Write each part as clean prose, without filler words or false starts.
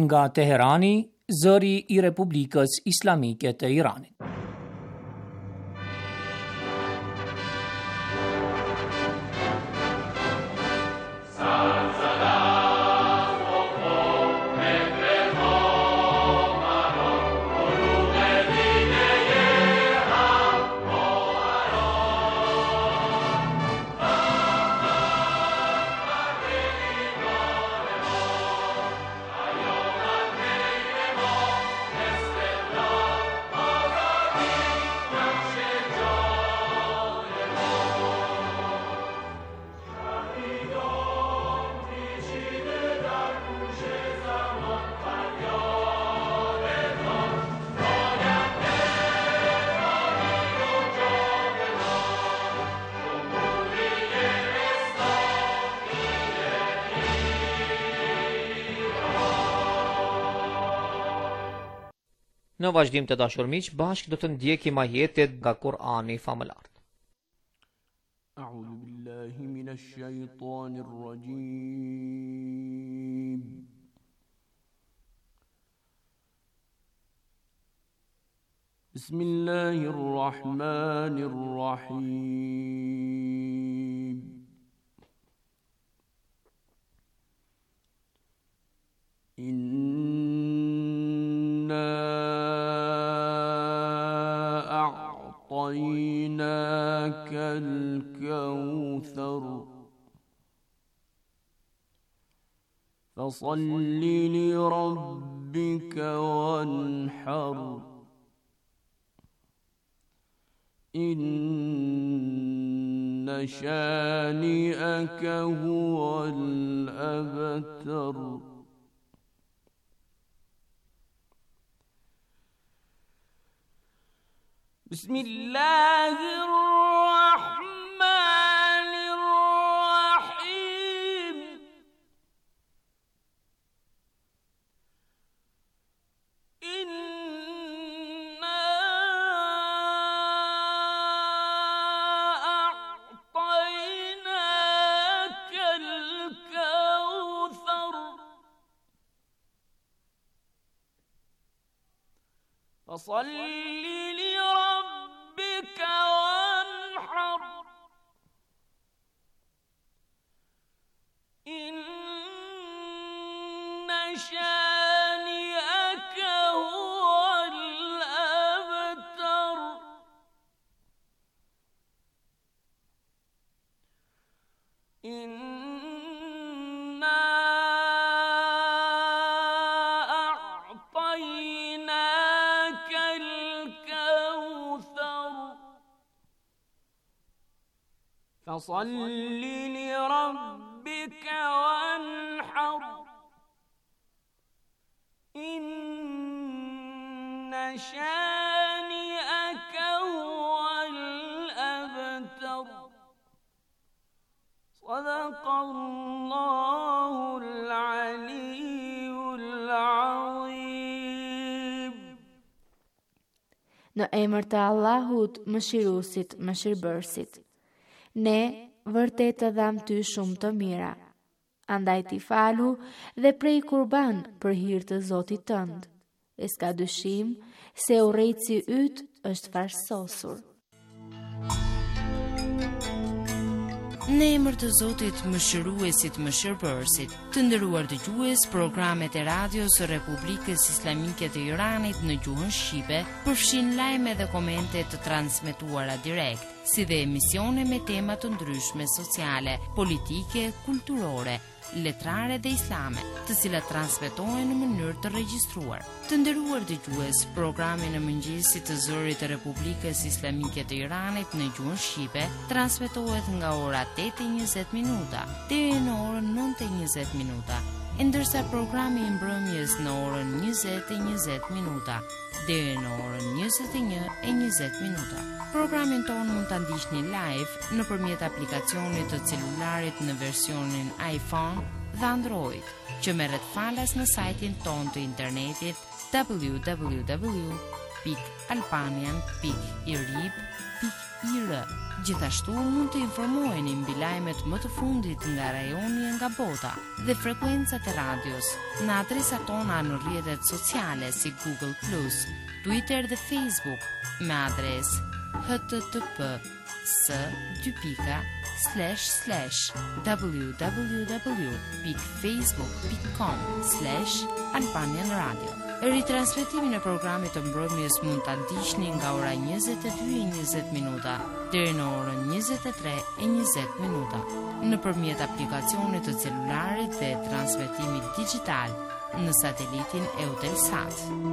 nga Teherani, zëri I Republikës Islamike të Iranit. Në vazhdim të dashur miq, bashkë do të ndjekim ajetet nga Kur'ani famëlar. A'udhu billahi minash shaitanir rajim. Bismillahir rahmanir rahim. أعطيناك الكوثر فصل لربك وانحر إن شانئك هو الأبتر بسم الله الرحمن الرحيم إنا أعطيناك الكوثر فصل لربك وانحر إن شانئك هو الأبتر إنا أعطيناك الكوثر فصل لربك وانحر إن شانئك هو الأبتر صدق الله العلي العظيم. Në emër të Allahut, mëshiruesit, mëshirbërësit. Ne vërtet të dham ty shumë të mira. Andaj ti falu dhe prej kurban për hir të Zotit tënd. E s'ka dyshim se urrejtësi yt është farsosur. Në emër të Zotit, mëshiruesit, mëshirbërësit, të nderuar dëgjues, programet e radios së Republikës Islamike të Iranit në gjuhën shqipe përfshin lajme dhe komente të transmetuara direkt, si dhe emisione me tema të ndryshme sociale, politike, kulturore, letrare dhe islame, të cilat transmetohen në mënyrë të regjistruar. Të nderuar dëgjues, programi në mëngjesit të zërit të Republikës Islamike të Iranit në gjuhën shqipe transmetohet nga ora 8:20 minuta deri në orën 9:20 minuta, ndërsa programi i mbrëmjes në orën 20:20 minuta deri në orën 21:20 minuta. Programin tonë mund ta ndiqni live nëpërmjet aplikacionit të celularit në versionin iPhone dhe Android, që merret falas në sajtin tonë të internetit www.albanian.irib.ir. IR. Gjithashtu mund të informoheni mbi lajmet më të fundit nga rajoni e nga bota dhe frekuencat e radios në adresat tona në rrjetet sociale si Google+, Twitter dhe Facebook me adresë http://www.facebook.com/Albanian Radio. Ritransmetimin e programit të mbrëmjes mund ta ndiqni nga ora 22:20 deri në orën 23:20 nëpërmjet aplikacionit të celularit dhe transmetimit digital në satelitin Eutelsat.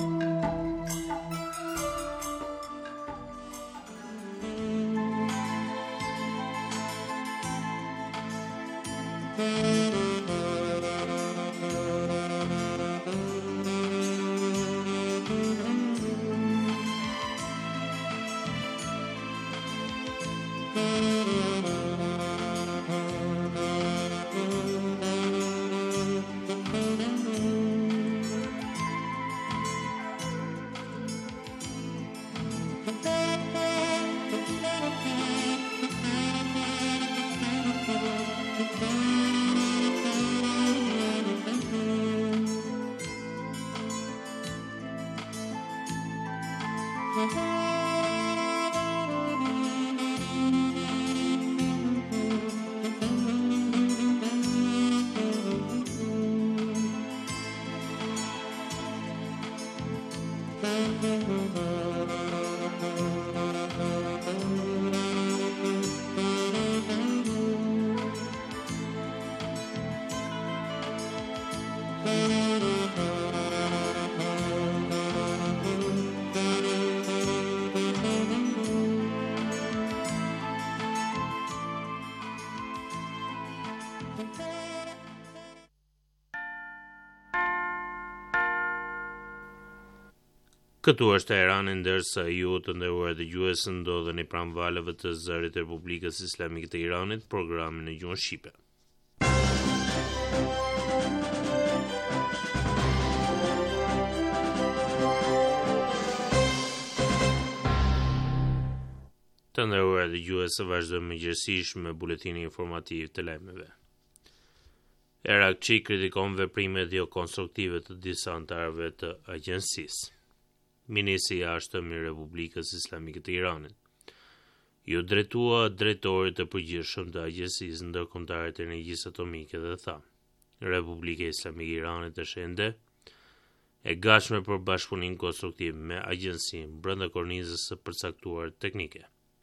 Këtu është Teherani, ndërsa ju të nderuar dëgjues ndodheni pranë valëve të zërit të Republikës Islamike të Iranit, programin në gjuhën shqipe. Të nderuar dëgjues, vazhdojmë mëngjesisht me buletinin informativ të lajmeve. Erakçi kritikon veprimet jo konstruktive të disa anëtarëve të agjensisë. Ministri i Jashtëm i Republikës Islamike të Iranit ju drejtua drejtorit të përgjithshëm të Agjencisë Ndërkombëtare të Energjisë Atomike dhe tha: Republika Islamike e Iranit është ende e gatshme për bashkëpunim konstruktiv me agjencinë brenda kornizës së përcaktuar teknike.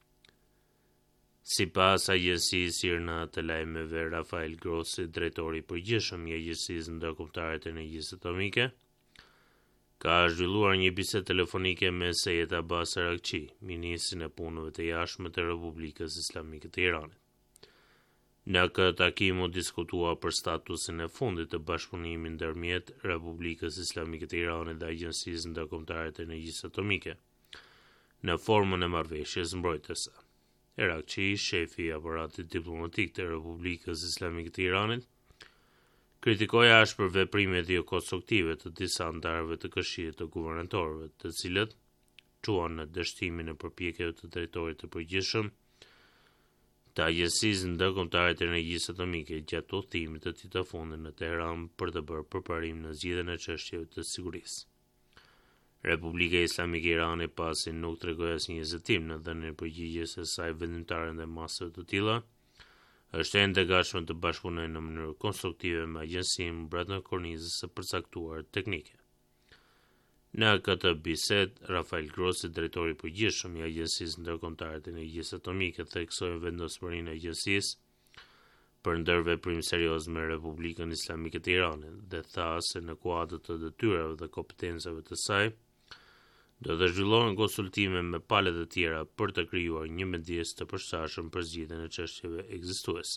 Sipas agjencisë Irna të lajmeve, Rafael Grossi, drejtori i përgjithshëm i Agjencisë Ndërkombëtare të Energjisë Atomike, ka zhvilluar një bisedë telefonike me Seyed Abbas Arakçi, ministrin e punëve të jashtme të Republikës Islamike të Iranit. Në këtë takim u diskutua për statusin e fundit të bashkëpunimit ndërmjet Republikës Islamike të Iranit dhe Agjencisë Ndërkombëtare të Energjisë Atomike në formën e marrëveshjes mbrojtëse. Arakçi, shefi i aparatit diplomatik të Republikës Islamike të Iranit, kritikoi ashpër veprimet jo konstruktive të disa anëtarëve të Këshillit të Guvernatorëve, të cilët çuan në dështimin e përpjekjeve të drejtorit të përgjithshëm të Agjencisë Ndërkombëtare të Energjisë Atomike gjatë udhëtimit të tij të fundit në Teheran për të bërë përparim në zgjidhjen e çështjeve të sigurisë. Republika Islamike e Iranit pasi nuk tregoi asnjë hezitim në dhënien e përgjigjes së saj vendimtare ndaj masave të tilla, është ende gatshme të bashkëpunojë në mënyrë konstruktive me agjencinë brenda kornizës së përcaktuar teknike. Në këtë bisedë, Rafael Grossi, drejtori i përgjithshëm i Agjencisë Ndërkombëtare të Energjisë Atomike, theksoi vendosmërinë e agjencisë për ndërveprim serioz me Republikën Islamike të Iranit dhe tha se në kuadër të detyrave dhe kompetencave të saj do të zhvillohen konsultime me palët e tjera për të krijuar një mjedis të përshtatshëm për zgjidhjen e çështjeve ekzistuese.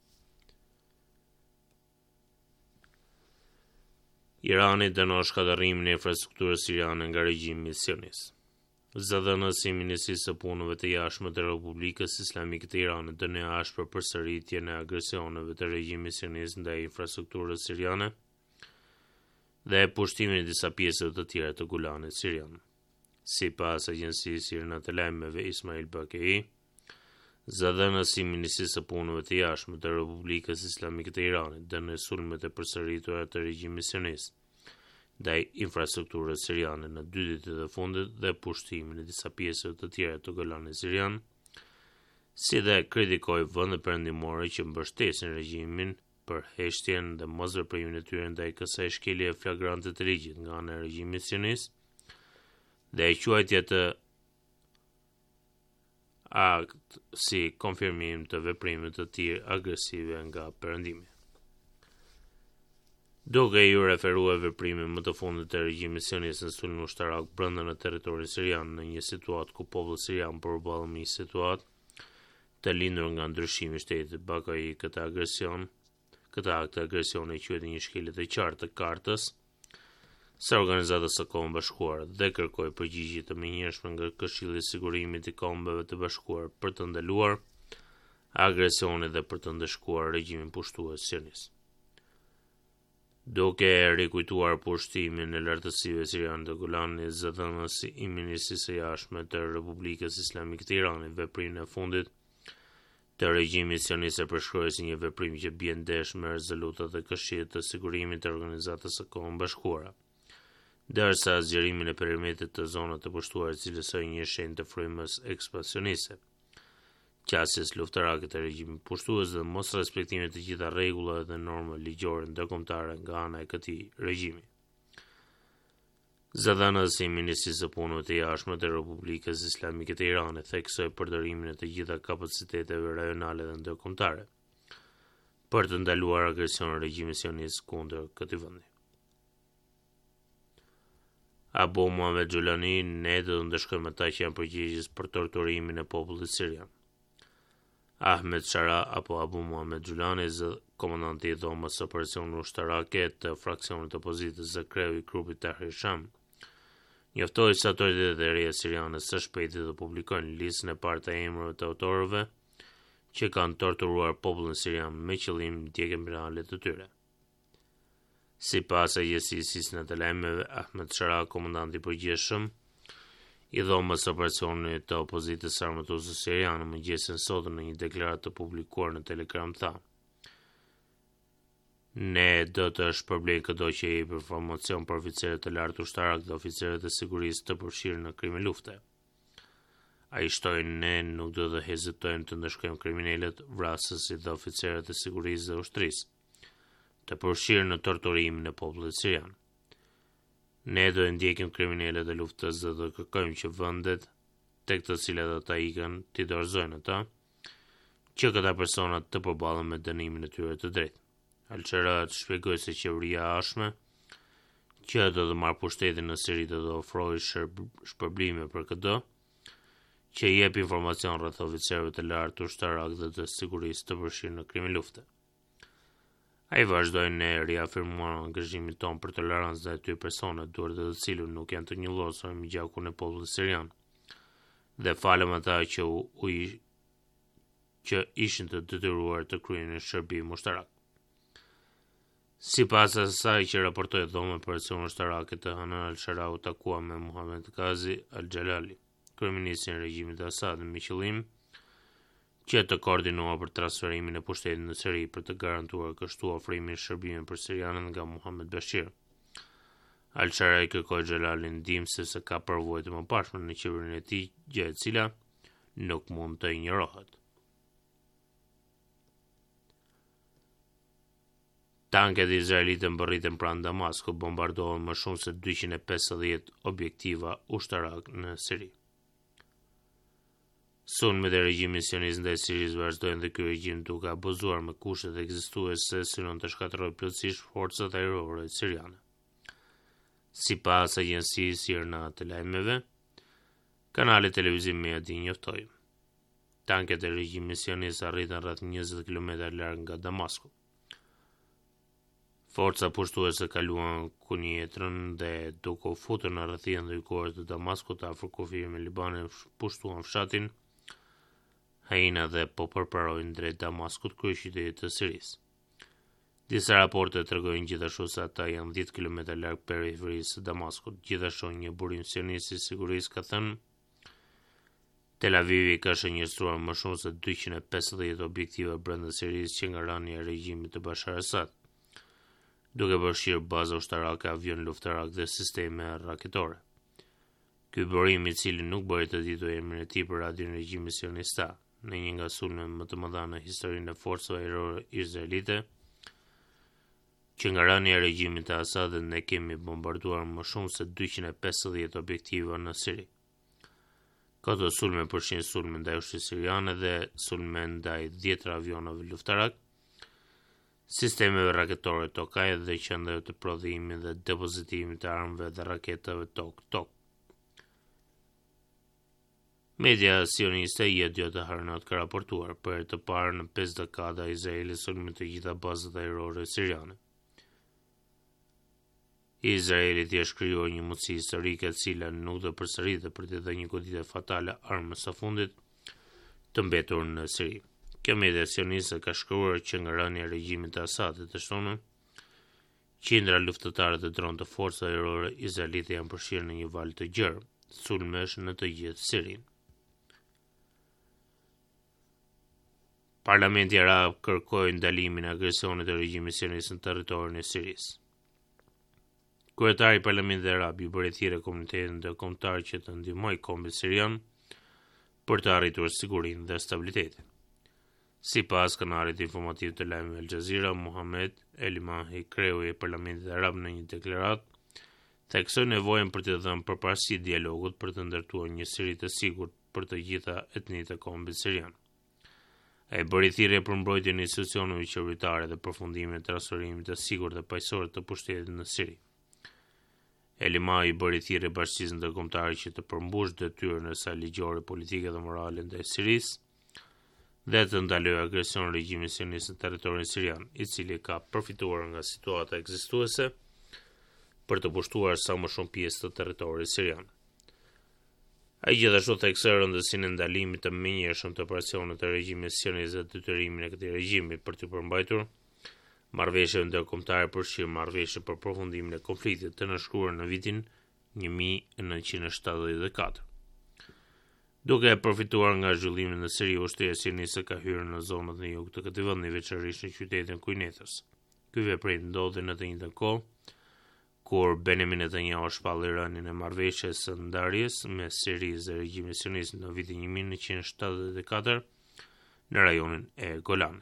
Irani dënon shkatërrimin e infrastrukturës siriane nga regjimi sionist. Zëdhënësi i Ministrisë së Punëve të Jashtme të Republikës Islamike të Iranit dënoi ashpër përsëritjen e agresioneve të regjimit sionist ndaj infrastrukturës siriane dhe pushtimin e disa pjesëve të tjera të Golanit sirian. Sipas agjencisë Irna të lajmeve Ismail Bakei, Zëdhënësi i Ministrisë së Punëve të Jashtme të Republikës Islamike të Iranit dënoi sulmet e përsëritura të regjimit sionist ndaj infrastrukturës siriane në 2 ditët e fundit dhe pushtimin e disa pjesëve të tjera të Golanit sirian, si dhe kritikoi vendet perëndimore që mbështesin regjimin për heshtjen dhe mosveprimin e tyre ndaj kësaj shkelje flagrante të ligjit nga ana e regjimit sionist dhe e quajtja të akt si konfirmim të veprimeve të tjera agresive nga perëndimi. Duke ju referuar veprimin më të fundit të regjimit sionist në sulmin ushtarak brenda në territorin sirian në një situatë ku populli sirian përballë me një situatë të lindur nga ndryshimi i shtetit bakoi këtë akt të agresioni quhet një shkelje të qartë të kartës së Organizatës së Kombeve Bashkuara dhe kërkoi përgjigje të menjëhershme nga Këshilli i Sigurimit i Kombeve të Bashkuara për të ndaluar agresionin dhe për të ndëshkuar regjimin pushtues sionist. Duke rikujtuar pushtimin e lartësive siriane të Golanit, zëdhënësi i Ministrisë së Jashtme të Republikës Islamike të Iranit veprimin e fundit të regjimit sionist e përshkroi si një veprim që bie ndesh me rezolutat e Këshillit të Sigurimit të Organizatës së Kombeve Bashkuara, ndërsa zgjerimin e perimetrit të zonave të pushtuara cilësoi një shenjë të frymës ekspansioniste, qasjes luftarake të regjimit pushtues dhe mos respektimit të gjitha rregullave dhe normave ligjore ndërkombëtare nga ana e këtij regjimi. Zëdhënësi i Ministrisë së Punëve të Jashtme të Republikës Islamike të Iranit theksoi përdorimin e të gjitha kapaciteteve rajonale dhe ndërkombëtare për të ndaluar agresionin e regjimit sionist kundër këtij vendi. Abu Muhammad Gjulani ne do të ndëshkojmë ata që janë përgjegjës për torturimin e popullit sirian. Ahmed Shara apo Abu Muhammad Gjulani, komandanti i dhomës së operacionit ushtarake të fraksionit të opozitës dhe kreu i grupit Tahrir Sham, njoftoi se autoritetet e reja siriane së shpejti të publikojnë listën e parë të emrave të autorëve që kanë torturuar popullin sirian me qëllim ndjekje penale të tyre. Sipas agjencisë të lajmeve, Ahmed Shara, komandanti i përgjithshëm i dhomës së operacionit të opozitës armatuese siriane, mëngjesin sot në një deklaratë të publikuar në Telegram tha: "Ne do të shpërblejmë çdo që jep informacion për oficerët e lartë ushtarak dhe oficerët e sigurisë të përfshirë në krime lufte. Ai shtoi ne nuk do të hezitojmë të ndëshkojmë kriminalët, vrasësit dhe oficerët e sigurisë dhe ushtrisë të përfshirë në torturimin e popullit sirian. Ne do të ndjekim kriminalët e luftës dhe do të kërkojmë që vendet tek të cilat ata ikën t'i dorëzojnë ata, që këta persona të përballen me dënimin e tyre të drejtë." Al-Shara shpjegoi se qeveria e ashme që do të marrë pushtetin në Siri do të ofrojë shpërblime për këtë, që jep informacion rreth oficerëve të lartë ushtarak dhe të sigurisë të përfshirë në krime lufte. Ai vazhdoi: "Ne riafirmuam angazhimin ton për tolerancë ndaj atyre personave duart të cilët nuk janë të njëllosur me gjakun e popullit sirian, dhe falem ata që ishin të detyruar të kryejnë shërbim ushtarak." Sipas asaj që raportoi dhoma e operacionit ushtarake të Hanan al-Shara u takua me Muhammad Ghazi al-Jalali, kryeministin e regjimit Assad, me qëllim që të koordinuar për transferimin e pushtetit në Siri për të garantuar kështu ofrimin e shërbimit për sirianët nga Muhammad Bashir. Al-Shara i kërkoi Xhelalin ndihmë sepse ka përvojë të mëparshme në qeverinë e tij, gjë e cila nuk mund të injorohet. Tanket izraelite mbërriten pranë Damaskut, bombardohen më shumë se 250 objektiva ushtarak në Siri. Sulmet e regjimit sionist ndaj Sirisë vazhdojnë dhe ky regjim duke abuzuar me kushtet ekzistuese synon të shkatërrojë plotësisht forcat ajrore siriane. Sipas agjencisë IRNA të lajmeve, kanali televiziv Media njoftoi: tanket e regjimit sionist arritën rreth 20 km larg nga Damasku. Forca pushtuese kaluan kunjetrën dhe duke u futur në rrethin ndërkohës të Damaskut afër kufijve me Libanin pushtuan fshatin Haina dhe po përparojnë drejt Damaskut, kryeqytetit të Sirisë. Disa raporte tregojnë gjithashtu se ata janë 10 km larg periferisë së Damaskut. Gjithashtu një burim sionist i sigurisë ka thënë Tel Avivi ka shënjestruar më shumë se 250 objektiva brenda Sirisë që nga rani e regjimit të Bashar Assad, duke përfshirë baza ushtarake, avion luftarak dhe sisteme raketore. Ky burim, i cili nuk bëri të ditur emrin e tij për radion e regjimit sionista, në një nga sulmet më të mëdha në historinë e forcave ajrore izraelite, që nga rani e regjimit të Assadit ne kemi bombarduar më shumë se 250 objektiva në Siri. Këto sulme përfshin sulme ndaj ushtrisë siriane dhe sulme ndaj 10 avionave luftarak, sistemeve raketore tokaje dhe qendrave të prodhimit dhe depozitimit të armëve dhe raketave tok-tok. Media sioniste Yediot Aharonot ka raportuar për të parë në 5 dekada Izraeli sulmi të gjitha bazat ajrore siriane. Izraelit i është krijuar një mundësi historike e cila nuk do përsëritet për të dhënë një goditje fatale armës së fundit të mbetur në Siri. Kjo media sioniste ka shkruar që nga rënia e regjimit të Assadit të shtunën, qindra luftëtare të dronë të forcave ajrore izraelite janë përfshirë në një val të gjerë sulmesh në të gjithë Sirinë. Parlamenti Arab kërkoi ndalimin e agresionit të regjimit sionist në territorin e Sirisë. Kryetari i Parlamentit Arab i bëri thirrje komunitetit ndërkombëtar që të ndihmojë kombin sirian për të arritur sigurinë dhe stabilitetin. Sipas kanalit informativ të lajmeve Al Jazeera, Mohamed Elimahi, kreu i Parlamentit Arab, në një deklaratë theksoi nevojën për të dhënë përparësi dialogut për të ndërtuar një Siri të sigurt për të gjitha etnitë e kombit sirian. Ai bëri thirrje për mbrojtjen e institucioneve qeveritare dhe përfundimin e transferimit të sigurt dhe paqësor të pushtetit në Siri. Elimai bëri thirrje bashkisë ndërkombëtare që të përmbush detyrën e saj ligjore, politike dhe morale ndaj Sirisë dhe të ndalojë agresionin e regjimit sionist në territorin sirian, i cili ka përfituar nga situata ekzistuese për të pushtuar sa më shumë pjesë të territorit sirian. Ai gjithashtu theksoi rëndësinë e ndalimit të menjëhershëm të operacioneve të regjimit sionist dhe detyrimin e këtij regjimi për të përmbajtur marrëveshje ndërkombëtare, përfshirë marrëveshje për përfundimin e konfliktit të nënshkruar në vitin 1974. Duke përfituar nga zhvillimi në Siri, ushtria sioniste ka hyrë në zonat në jug të këtij vendi, veçanërisht në qytetin Kujnetës. Ky veprim ndodhi në të njëjtën kohë kur Benjamin Netanyahu shpalli rënien e marrëveshjes së ndarjes me Sirisë dhe regjimin sionist në vitin 1974 në rajonin e Golanit.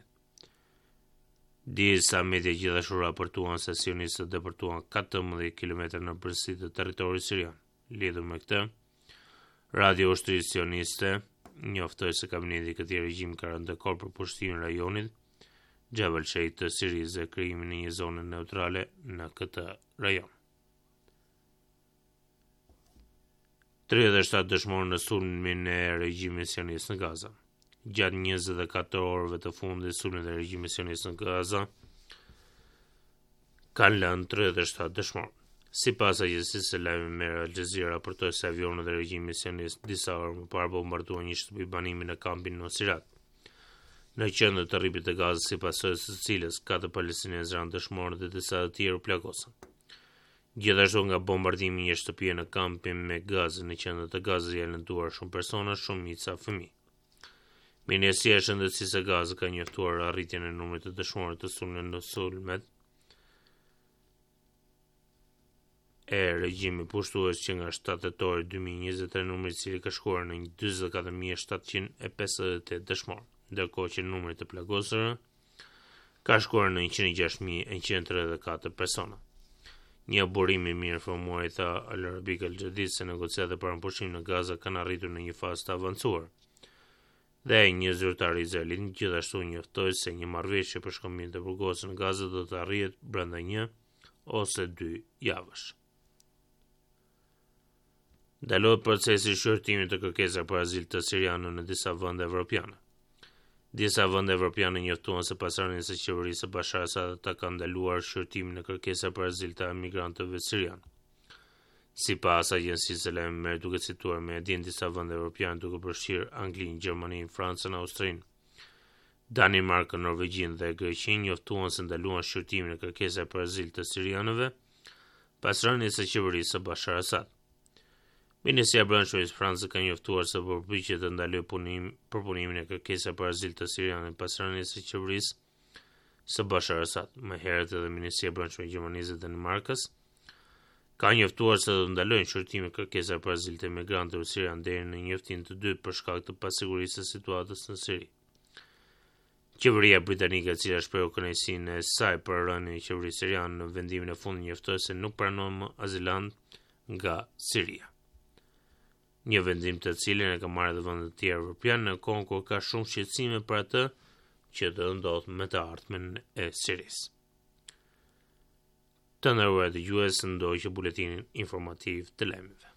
Disa media gjithashtu raportuan se sionistët deportuan 14 kilometra në përsi të territorit sirian. Lidhur me këtë, radio ushtrisë sioniste njoftoi se kabineti i këtij regjimi ka rënë dakord për pushtimin e rajonit Jabal Sheikh të Sirisë dhe krijimin e një zone neutrale në këtë rajon. 37 dëshmorë në sulmin e regjimit sionist në Gaza. Gjatë 24 orëve të fundit, sulmet e regjimit sionist në Gaza kanë lënë 37 dëshmorë. Sipas agjencisë së lajmeve Al Jazeera, raportoi se avionët e regjimit sionist disa orë më parë bombarduan një shtëpi banimi në kampin Nuseirat, në qendër të rripit të Gazës, sipas së cilës 4 palestinianë ranë dëshmorë dhe disa të tjerë u plagosën. Gjithashtu nga bombardimi një shtëpie në kampin me gaz në qendër të Gazës janë lënduar shumë persona, shumica fëmijë. Ministria e Shëndetësisë së Gazës ka njoftuar arritjen e numrit të dëshmorëve të sulmet e regjimit pushtues që nga 7 tetor 2023 numri i cili ka shkuar në 24.758 dëshmorë, ndërkohë që numri të plagosurve ka shkuar në 106.134 persona. Një burim i mirë informuar i tha Al Arabic Al Jadid se negociatat për pushtim në Gaza kanë arritur në një fazë të avancuar. Dhe një zyrtar izraelit gjithashtu njoftoi se një marrëveshje për shkëmbim të burgosur në Gaza do të arrihet brenda 1 ose 2 javësh. Ndalohet procesi i shqyrtimit të kërkesave për azil të sirianëve në disa vende evropiane. Disa vende evropiane njoftuan se pasardhënia e qeverisë së Bashar Assadit ta ka ndaluar shqyrtimin e kërkesave për azil të emigrantëve sirianë. Sipas agjencisë së lajmeve, duke cituar median, disa vende evropiane duke përfshirë Anglinë, Gjermaninë, Francën, Austrinë, Danimarkën, Norvegjinë dhe Greqinë, njoftuan se ndaluan shqyrtimin e kërkesave për azil të sirianëve pas rënies së qeverisë së Bashar Assad. Ministria e Brendshmërisë Francës ka njoftuar se përpiqet të ndalojë përpunimin e kërkesave për azil të sirianëve pas rënies së qeverisë së Bashar Assad. Më herët edhe Ministria e Brendshme e Gjermanisë dhe Danimarkës ka njoftuar se do ndalojnë shqyrtimin e kërkesave për azil të emigrantëve sirianë deri në njoftimin të dytë për shkak të pasigurisë së situatës në Siri. Qeveria britanike, e cila shprehu kënaqësinë e saj për rënien e qeverisë siriane në vendimin e fundit, njoftoi se nuk pranon më azilant nga Siria. Një vendim të cilin e ka marrë edhe vendet të tjera evropiane në kohën kur ka shumë shqetësime për atë që do ndodh me të ardhmen e Sirisë. Të nderuar dëgjues, ndoqë buletinin informativ të lajmeve.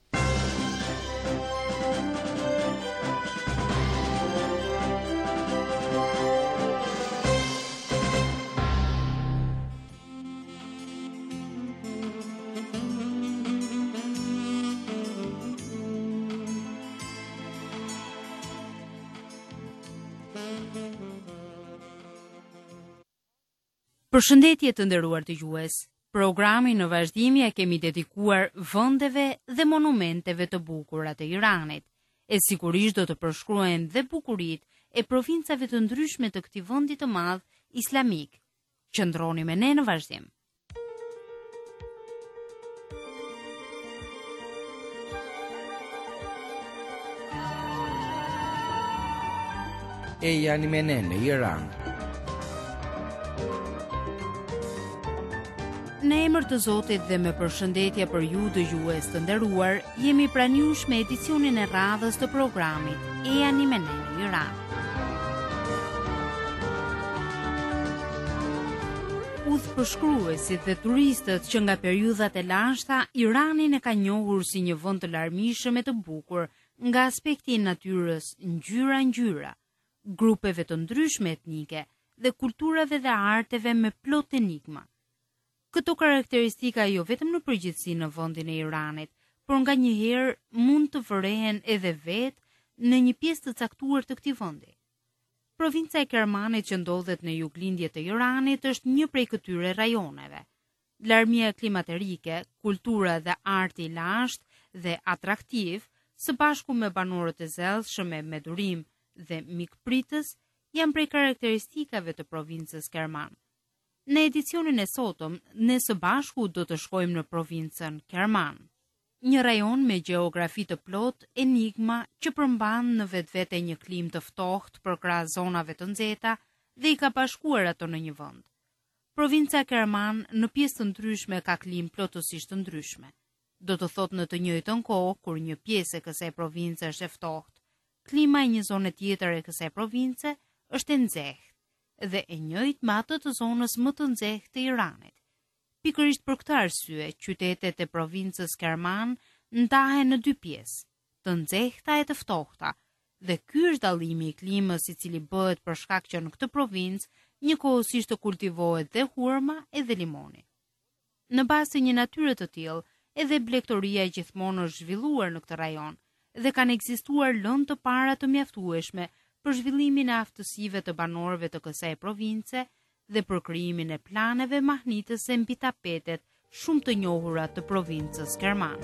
Përshëndetje të nderuar dëgjues. Programin në vazhdimje e kemi dedikuar vendeve dhe monumenteve të bukura të Iranit. E sigurisht do të përshkruajmë dhe bukuritë e provincave të ndryshme të këtij vendi të madh islamik. Qëndroni me ne në vazhdim. E jani me ne në Iran. Në emër të Zotit dhe me përshëndetje për ju dëgjues të nderuar, jemi pranë jush me edicionin e radhës të programit E jani me ne në Iran. Udhëpërshkruesit dhe turistët që nga periudhat e lashta, Iranin e ka njohur si një vend të larmishëm e të bukur nga aspekti i natyrës, ngjyra, grupeve të ndryshme etnike dhe kulturave dhe arteve me plot enigma. Këto karakteristika jo vetëm në përgjithësi në vendin e Iranit, por nga njëherë mund të vërehen edhe vetë në një pjesë të caktuar të këtij vendi. Provinca e Kermanit që ndodhet në juglindje të Iranit është një prej këtyre rajoneve. Larmia klimaterike, kultura dhe arti i lashtë dhe atraktiv, së bashku me banorët e zellshëm me durim dhe mikpritës, janë prej karakteristikave të provincës Kerman. Në edicionin e sotëm, ne së bashku do të shkojmë në provincën Kerman, një rajon me gjeografi të plot, enigma që përmban në vetvete një klim të ftohtë përkrah zonave të nxehta dhe i ka bashkuar ato në një vend. Provinca Kerman në pjesë të ndryshme ka klim plotësisht të ndryshme. Do të thotë në të njëjtën kohë, kur një pjesë e kësaj province është e ftohtë, klima e një zone tjetër e kësaj province është e nxehtë dhe e njëjtë me atë të zonës më të nxehtë të Iranit. Pikërisht për këtë arsye, qytetet e provincës Kerman ndahen në dy pjesë, të nxehta e të ftohta, dhe ky është dallimi i klimës i cili bëhet për shkak që në këtë provincë njëkohësisht të kultivohet dhe hurma edhe limoni. Në bazë të një natyre të tillë, edhe blegtoria gjithmonë është zhvilluar në këtë rajon dhe kanë ekzistuar lëndë të para të mjaftueshme për zhvillimin e aftësive të banorëve të kësaj province dhe për krijimin e planeve mahnitëse mbi tapetet shumë të njohura të provincës Kerman.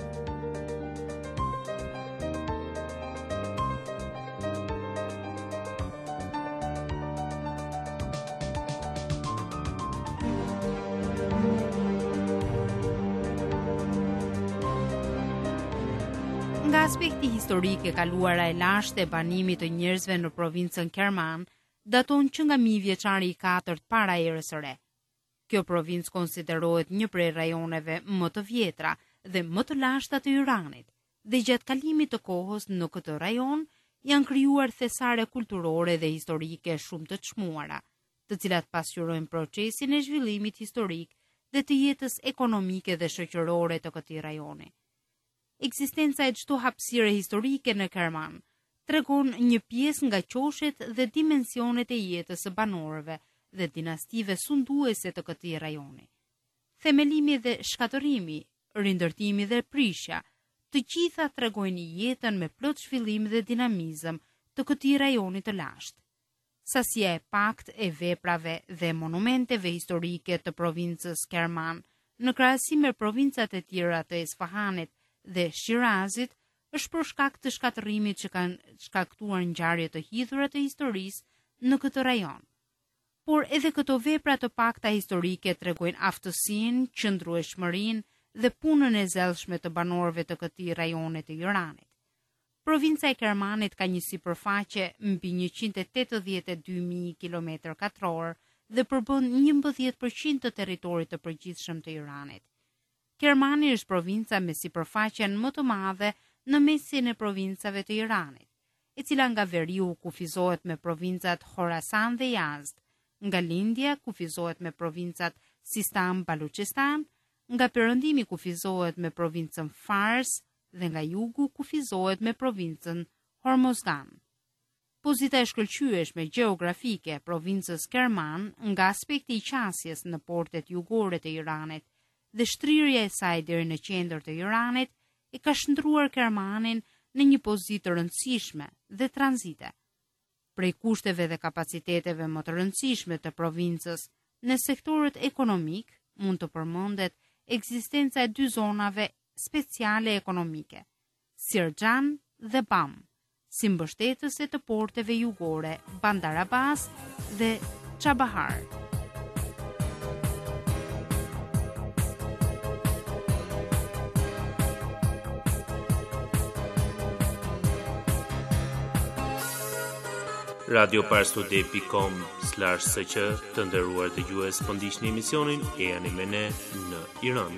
Nga aspekti historik e kaluara e lashtë e banimit të njerëzve në provincën Kerman, daton që nga mijëvjeçari i 4 para erës së re. Kjo provincë konsiderohet një prej rajoneve më të vjetra dhe më të lashta të Iranit, dhe gjatë kalimit të kohës në këtë rajon janë krijuar thesare kulturore dhe historike shumë të çmuara, të cilat pasqyrojnë procesin e zhvillimit historik dhe të jetës ekonomike dhe shoqërore të këtij rajoni. Ekzistenca e çdo hapësire historike në Kerman tregon një pjesë nga qoshet dhe dimensionet e jetës së banorëve dhe dinastive sunduese të këtij rajoni. Themelimi dhe shkatërrimi, rindërtimi dhe prishja, të gjitha tregojnë jetën me plot zhvillim dhe dinamizëm të këtij rajoni të lashtë. Sasia e pakët e veprave dhe monumenteve historike të provincës Kerman, në krahasim me provincat e tjera të Isfahanit dhe Shirazit është për shkak të shkatërimit që kanë shkaktuar ngjarje të hidhura të historisë në këtë rajon. Por edhe këto vepra të pakta historike tregojnë aftësinë, qëndrueshmërinë dhe punën e zellshme të banorëve të këtij rajoni të Iranit. Provinca e Kermanit ka një sipërfaqe mbi 182.000 km2 dhe përbën 11% të territorit të përgjithshëm të Iranit. Kermani është provinca me sipërfaqen më të madhe në mesin e provincave të Iranit, e cila nga veriu kufizohet me provincat Khorasan dhe Yazd, nga lindja kufizohet me provincat Sistan, Baluchistan, nga perëndimi kufizohet me provincën Fars dhe nga jugu kufizohet me provincën Hormozgan. Pozita e shkëlqyeshme gjeografike e provincës Kerman nga aspekti i qasjes në portet jugore të Iranit dhe shtrirja e saj deri në qendër të Iranit e ka shndruar Kermanin në një pozitë të rëndësishme dhe tranzite. Prej kushteve dhe kapaciteteve më të rëndësishme të provincës në sektorët ekonomik mund të përmendet ekzistenca e dy zonave speciale ekonomike, Sirxhan dhe Bam, si mbështetëse të porteve jugore Bandar Abbas dhe Chabahar. radioparstudie.com/sq të nderuar dëgjues, po ndiqni emisionin E jani me ne në Iran.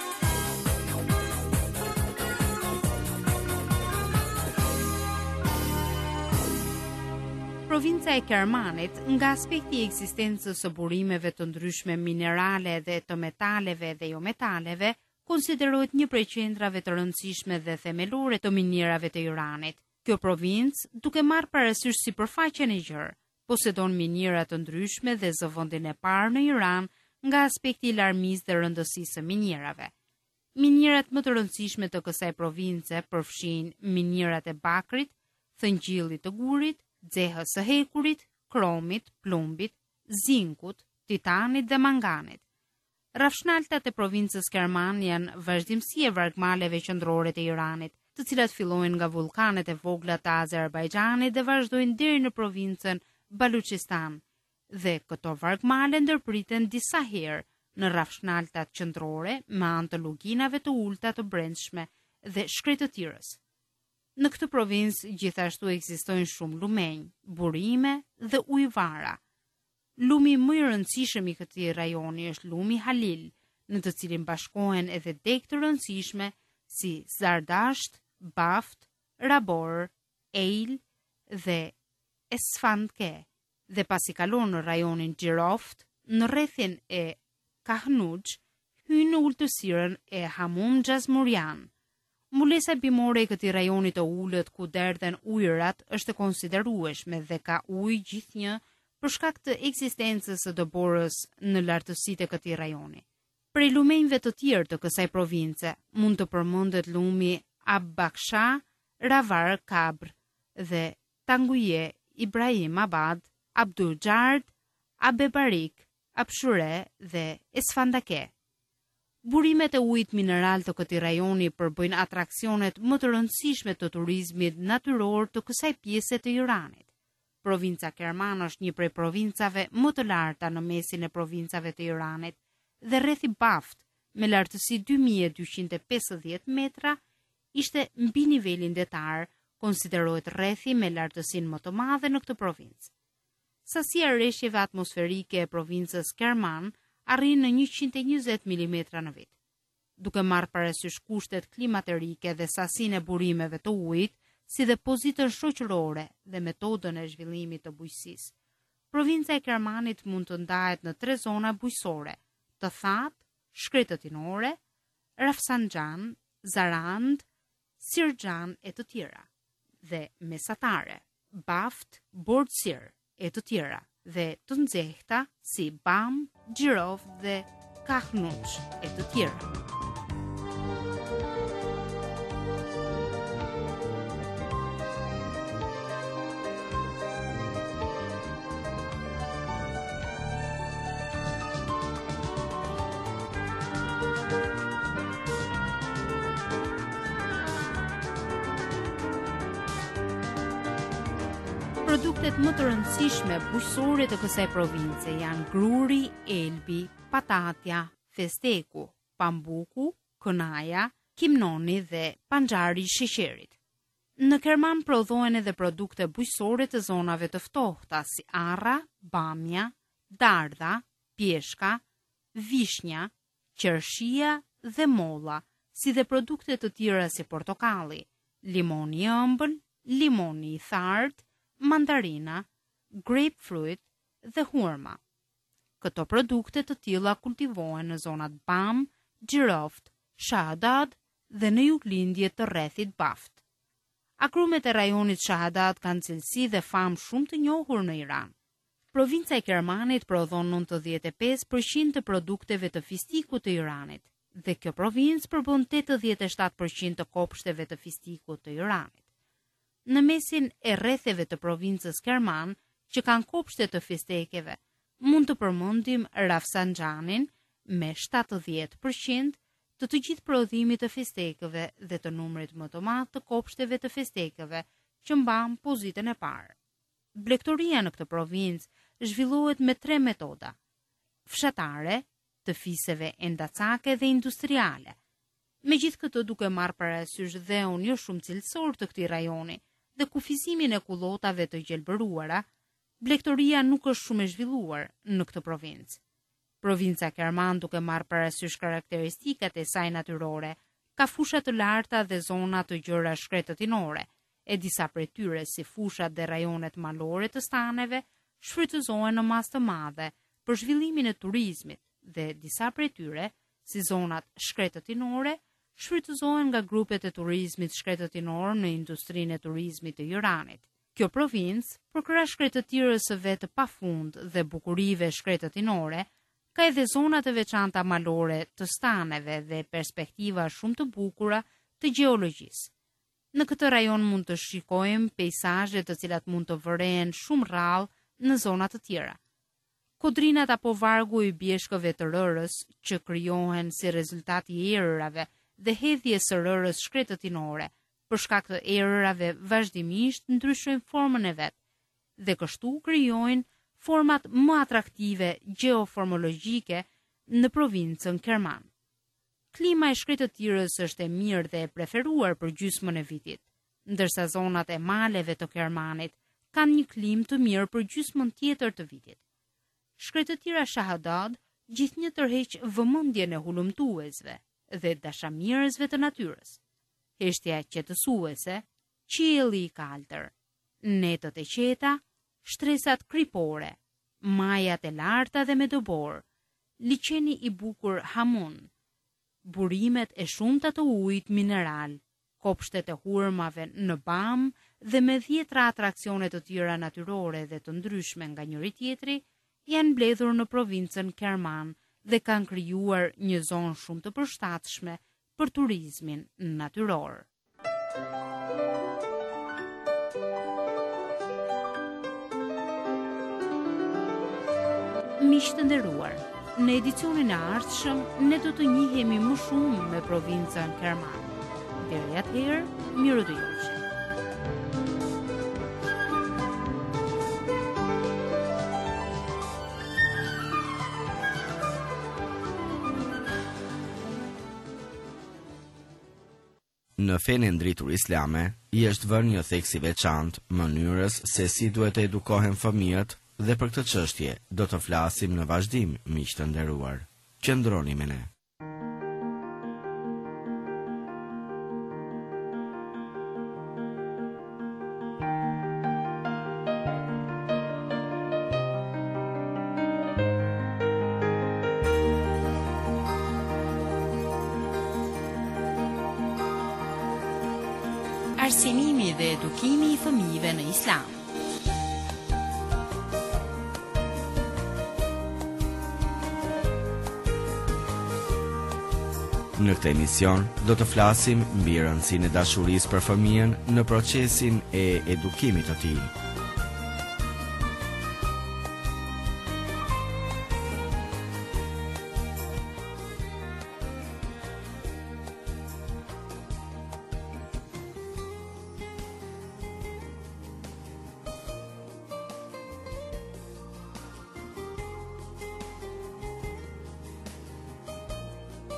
Provinca e Kermanit, nga aspekti i ekzistencës së burimeve të ndryshme minerale dhe të metaleve dhe jo metaleve, konsiderohet një prej qendrave të rëndësishme dhe themelore të minierave të Iranit. Kjo provincë, duke marrë parasysh sipërfaqen e gjerë, posedon miniera të ndryshme dhe zë vendin e parë në Iran nga aspekti i larmisë dhe rëndësisë së minierave. Minierat më të rëndësishme të kësaj province përfshin minierat e bakrit, thëngjillit të gurit, xehës së hekurit, kromit, plumbit, zinkut, titanit dhe manganit. Rafshnaltat e provincës Kerman janë vazhdimsi e vargmaleve qendrore të Iranit, të cilat fillojnë nga vulkanet e vogla të Azerbajxhanit dhe vazhdojnë deri në provincën Baluchistan, dhe këto vargmale ndërpriten disa herë në rafshnaltat qendrore me anë të luginave të ulta të brendshme dhe shkretëtirës. Në këtë provincë gjithashtu ekzistojnë shumë lumenj, burime dhe ujvara. Lumi më i rëndësishëm i këtij rajoni është lumi Halil, në të cilin bashkohen edhe degë të rëndësishme si Zardasht, Baft, Rabor, Eil dhe Esfandke, dhe pasi kalon në rajonin Gjiroft, në rrethin e Kahnuj, hyn në ultësirën e Hamum Xhazmurian. Mbulesa bimore e këtij rajoni të ulët ku derdhen ujërat është e konsiderueshme dhe ka ujë gjithnjë për shkak të ekzistencës së dëborës në lartësitë e këtij rajoni. Prej lumenjve të tjerë të kësaj province mund të përmendet lumi Abbaksha, Ravar Kabr dhe Tanguye Ibrahim Abad, Abdul Gjard, Abebarik, Abshure dhe Esfandake. Burimet e ujit mineral të këtij rajoni përbëjnë atraksionet më të rëndësishme të turizmit natyror të kësaj pjese të Iranit. Provinca Kerman është një prej provincave më të larta në mesin e provincave të Iranit dhe rrethi Baft, me lartësi 2250 metra, ishte mbi nivelin detar, konsiderohet rrethi me lartësinë më të madhe në këtë provincë. Sasia e rreshjeve atmosferike e provincës Kerman arrin në 120 mm në vit. Duke marrë parasysh kushtet klimaterike dhe sasinë e burimeve të ujit, si dhe pozitën shoqërore dhe metodën e zhvillimit të bujqësisë, provinca e Kermanit mund të ndahet në 3 zona bujqësore: të thatë, shkretëtinore, Rafsanxhan, Zarand, Sirxhan e të tjera, dhe mesatare, Baft, Bordsir e të tjera, dhe të nxehta si Bam, Gjirov dhe Kahnuj e të tjera. Produktet më të rëndësishme bujqësore të kësaj province janë gruri, elbi, patatja, festeku, pambuku, kënaja, kimnoni dhe panxari i sheqerit. Në Kerman prodhohen edhe produkte bujqësore të zonave të ftohta si arra, bamja, dardha, pjeshka, vishnja, qershia dhe molla, si dhe produkte të tjera si portokalli, limoni i ëmbël, limoni i thartë, mandarina, grapefruit dhe hurma. Këto produkte të tilla kultivohen në zonat Bam, Xhiroft, Shahadad dhe në juglindje të rrethit Baft. Agrumet e rajonit Shahadad kanë cilësi dhe famë shumë të njohur në Iran. Provinca e Kermanit prodhon 95% të produkteve të fistikut të Iranit, dhe kjo provincë përbën 87% të kopshteve të fistikut të Iranit. Në mesin e rretheve të provincës Kerman, që kanë kopshte të fistekeve, mund të përmendim Rafsanjanin me 70% të gjithë prodhimit të fistekeve dhe të numrit më të madh të kopshteve të fistekeve që mban pozitën e parë. Blegtoria në këtë provincë zhvillohet me 3 metoda: fshatare, të fiseve endacake dhe industriale. Megjithë këtë duke marrë parasysh dheun jo shumë cilësor të këtij rajoni dhe kufizimin e kullotave të gjelbëruara, blegtoria nuk është shumë e zhvilluar në këtë provincë. Provinca Kerman, duke marrë parasysh karakteristikat e saj natyrore, ka fusha të larta dhe zona të gjëra shkretëtinore, e disa prej tyre si fushat dhe rajonet malore të staneve shfrytëzohen në masë të madhe për zhvillimin e turizmit dhe disa prej tyre, si zonat shkretëtinore, shfrytëzohen nga grupet e turizmit shkretëtinor në industrinë e turizmit të Iranit. Kjo provincë, për krah shkretëtirës së vet të pafund dhe bukurive shkretëtinore, ka edhe zonat e veçanta malore të staneve dhe perspektiva shumë të bukura të gjeologjisë. Në këtë rajon mund të shikojmë peizazhe të cilat mund të vërehen shumë rrallë në zona të tjera. Kodrinat apo vargu i bjeshkëve të rërës që krijohen si rezultat i erërave dhe hedhjes së rërës shkretëtinore, për shkak të erërave vazhdimisht ndryshojnë formën e vet dhe kështu krijojnë format më atraktive geoformologjike në provincën Kerman. Klima e shkretëtirës është e mirë dhe e preferuar për gjysmën e vitit, ndërsa zonat e maleve të Kermanit kanë një klimë të mirë për gjysmën tjetër të vitit. Shkretëtira Shahadad gjithnjë tërheq vëmendjen e hulumtuesve dhe dashamirësve të natyrës. Heshtja qetësuese, qielli i kaltër, netët e qeta, shtresat kripore, majat e larta dhe me dobor, liçeni i bukur Hamun, burimet e shumta të ujit mineral, kopshtet e hurmave në Bam dhe me 10 atraksione të tjera natyrore dhe të ndryshme nga njëri tjetri, janë mbledhur në provincën Kerman dhe kanë krijuar një zonë shumë të përshtatshme për turizmin natyror. Miq të nderuar, në edicionin e ardhshëm ne do të njihemi më shumë me provincën Kerman. Deri atëherë, miru të jofshim. Në fenë ndritur islame, i është vënë një theksi veçantë mënyrës se si duhet të edukohen fëmijët dhe për këtë çështje do të flasim në vazhdim, miq të nderuar. Qëndroni me ne. Arsimimi dhe edukimi i fëmijëve në Islam. Në këtë emision do të flasim mbi rëndësinë e dashurisë për fëmijën në procesin e edukimit të tij.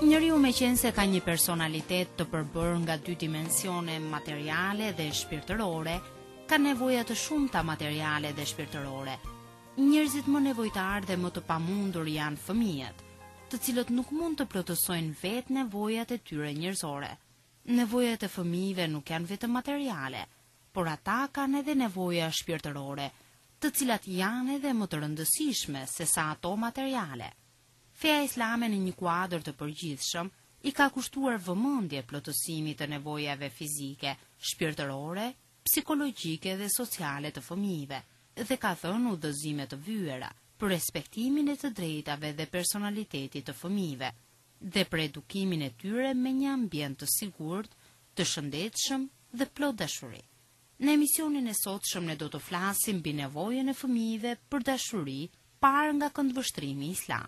Njeriu me qenë se ka një personalitet të përbërë nga dy dimensione materiale dhe shpirtërore, ka nevoja të shumta materiale dhe shpirtërore. Njerëzit më nevojtar dhe më të pamundur janë fëmijët, të cilët nuk mund të plotësojnë vetë nevojat e tyre njerëzore. Nevojat e fëmijëve nuk janë vetëm materiale, por ata kanë edhe nevoja shpirtërore, të cilat janë edhe më të rëndësishme se sa ato materiale. Feja islame në një kuadër të përgjithshëm i ka kushtuar vëmendje plotësimit të nevojave fizike, shpirtërore, psikologjike dhe sociale të fëmijëve dhe ka thënë udhëzime të vyera për respektimin e të drejtave dhe personalitetit të fëmijëve dhe për edukimin e tyre me një ambient të sigurt, të shëndetshëm dhe plot dashuri. Në emisionin e sotshëm ne do të flasim mbi nevojën e fëmijëve për dashuri parë nga këndvështrimi islam.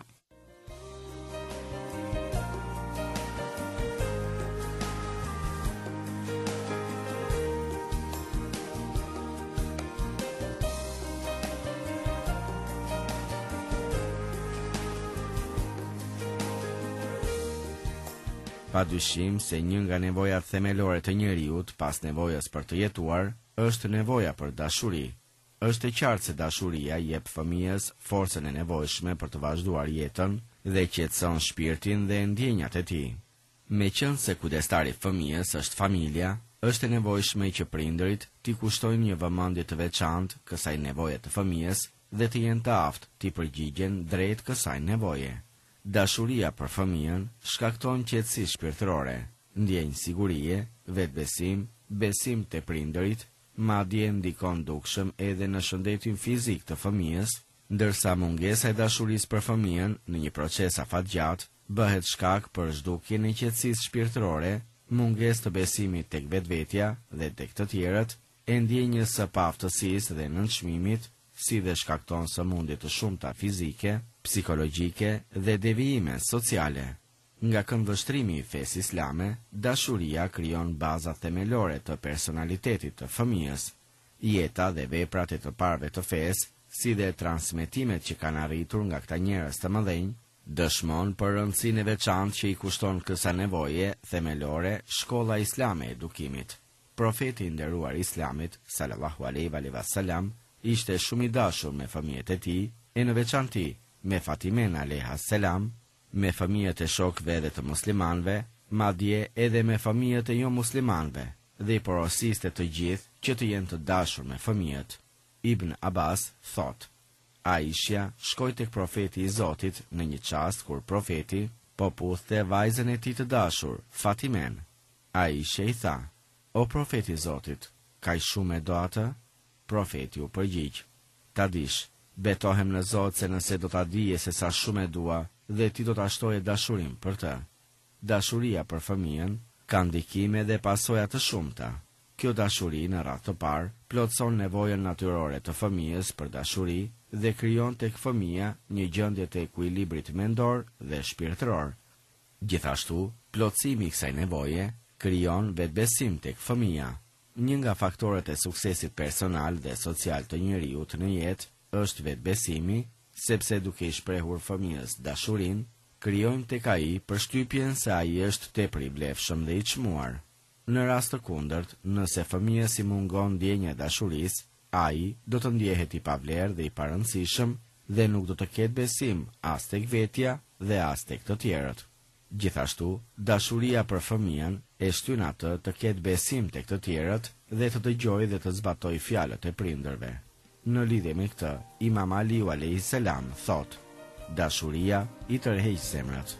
Pa dyshim se një nga nevojat themelore të njeriut pas nevojës për të jetuar, është nevoja për dashuri. Është e qartë se dashuria jep fëmijës forcën e nevojshme për të vazhduar jetën dhe qetëson shpirtin dhe ndjenjat e tij. Meqense kujdestari i fëmijës është familja, është e nevojshme që prindërit t'i kushtojnë një vëmendje të veçantë kësaj nevoje të fëmijës dhe të jenë të aftë t'i përgjigjen drejt kësaj nevoje. Dashuria për fëmijën shkakton qetësi shpirtërore, ndjenjë sigurie, vetbesim, besim te prindërit, madje ndikon dukshëm edhe në shëndetin fizik të fëmijës, ndërsa mungesa e dashurisë për fëmijën në një proces afatgjat bëhet shkak për zhdukjen e qetësisë shpirtërore, mungesë të besimit tek vetvetja dhe tek të tjerët, e ndjenjës së paaftësisë dhe nënçmimit, si dhe shkakton sëmundje të shumta fizike, psikologjike dhe devijime sociale. Nga këndvështrimi i fesë islame, dashuria krijon baza themelore të personalitetit të fëmijës. Jeta dhe veprat e të parëve të fesë, si dhe transmetimet që kanë arritur nga këta njerëz të mëdhenj, dëshmon për rëndësinë e veçantë që i kushton kësaj nevoje themelore shkolla islame e edukimit. Profeti i nderuar i Islamit, sallallahu alaihi wasallam, ishte shumë i dashur me fëmijët e tij, e në veçantë me Fatimen alayha selam, me fëmijët e shokëve dhe të muslimanëve, madje edhe me fëmijët e jo muslimanëve, dhe i porosiste të gjithë që të jenë të dashur me fëmijët. Ibn Abbas thot: Aisha shkoi tek profeti i Zotit në një çast kur profeti po puthte vajzën e tij të dashur, Fatimen. Aisha i tha: O profeti i Zotit, kaq shumë e do atë? Profeti u përgjigj: Ta dish, betohem në Zot se nëse do ta dije se sa shumë e dua dhe ti do ta shtoje dashurim për të. Dashuria për fëmijën ka ndikime dhe pasoja të shumta. Kjo dashuri në radhë të parë plotëson nevojën natyrore të fëmijës për dashuri dhe krijon tek fëmia një gjendje të ekuilibrit mendor dhe shpirtëror. Gjithashtu, plotësimi i kësaj nevoje krijon vetbesim tek fëmia. Një nga faktorët e suksesit personal dhe social të njeriut në jetë është vetbesimi, sepse duke i shprehur fëmijës dashurinë, krijojmë tek ai përshtypjen se ai është tepër i vlefshëm dhe i çmuar. Në rast të kundërt, nëse fëmijës i mungon ndjenja e dashurisë, ai do të ndjehet i pavlerë dhe i parëndësishëm dhe nuk do të ketë besim as tek vetja dhe as tek të tjerët. Gjithashtu, dashuria për fëmijën e shtyn atë të ketë besim tek të tjerët dhe të dëgjojë dhe të zbatojë fjalët e prindërve. Në lidhje me këtë, Imam Aliu alayhis salam thot: Dashuria i tërheq zemrat.